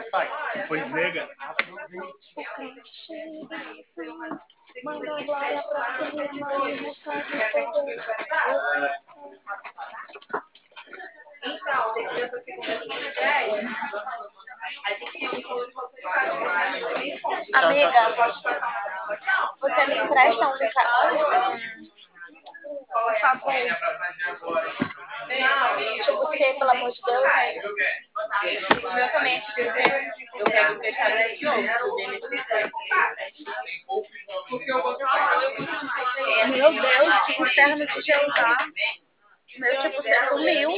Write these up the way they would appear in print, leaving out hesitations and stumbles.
Pois nega. Manda a glória pra cima e mostrar de poder. Então, tem criança que começa com 10. Aí tem que Amiga, você me empresta um favor? Tipo, você, pelo amor de Deus. o meu também é tipo, eu pego o fechado de outro, dele Meu Deus, que inferno de Jeová. Meu tipo, você sumiu.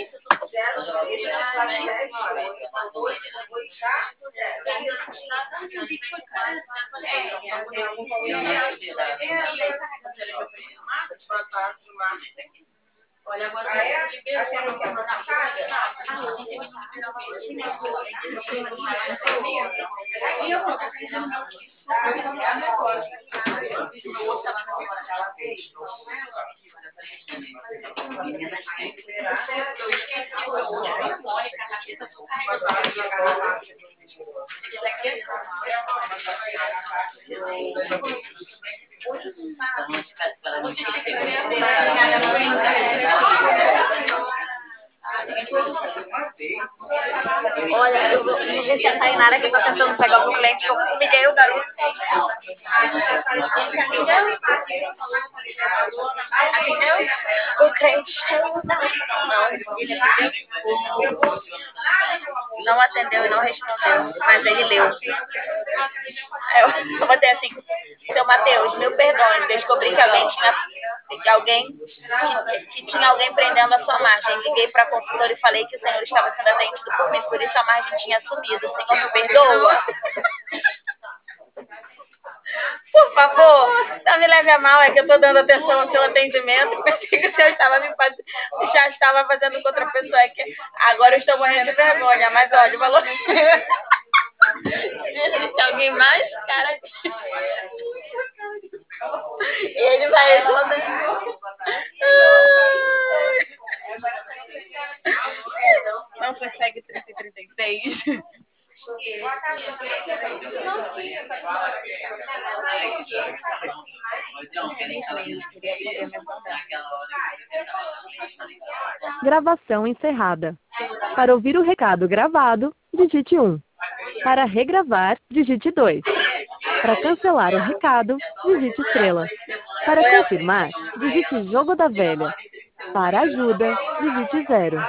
Olha, agora Olha, eu vou ver se a Tainara que tá tentando pegar o meu cliente, que eu humilhei o garoto. Atendeu? O crente cheio da... Não atendeu e não respondeu, mas ele leu. Eu botei assim, seu Mateus, mil perdões, descobri que tinha alguém prendendo a sua margem. Liguei para a consultora e falei que o senhor estava sendo atendido por mim, por isso a margem tinha sumido. O senhor me perdoa? Por favor, não me leve a mal, é que eu estou dando atenção ao seu atendimento. Pensei que o senhor já estava fazendo com outra pessoa. É que agora eu estou morrendo de vergonha, mas olha, o valor. Se existe alguém mais, cara. Ele vai responder. Não consegue 336. Gravação encerrada. Para ouvir o recado gravado, digite 1. Para regravar, digite 2. Para cancelar o recado, digite estrela. Para confirmar, digite jogo da velha. Para ajuda, digite 0.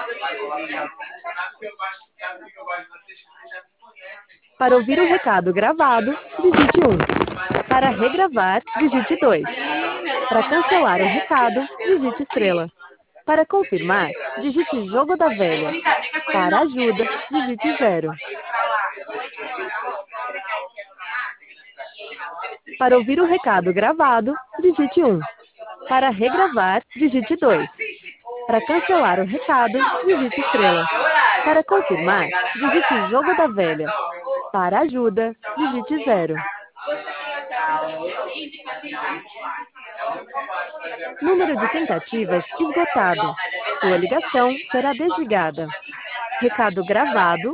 Para ouvir o recado gravado, digite 1. Para regravar, digite 2. Para cancelar o recado, digite estrela. Para confirmar, digite jogo da velha. Para ajuda, digite 0. Para ouvir o recado gravado, digite 1. Para regravar, digite 2. Para cancelar o recado, digite estrela. Para confirmar, digite jogo da velha. Para ajuda, digite 0. Número de tentativas esgotado. Sua ligação será desligada. Recado gravado.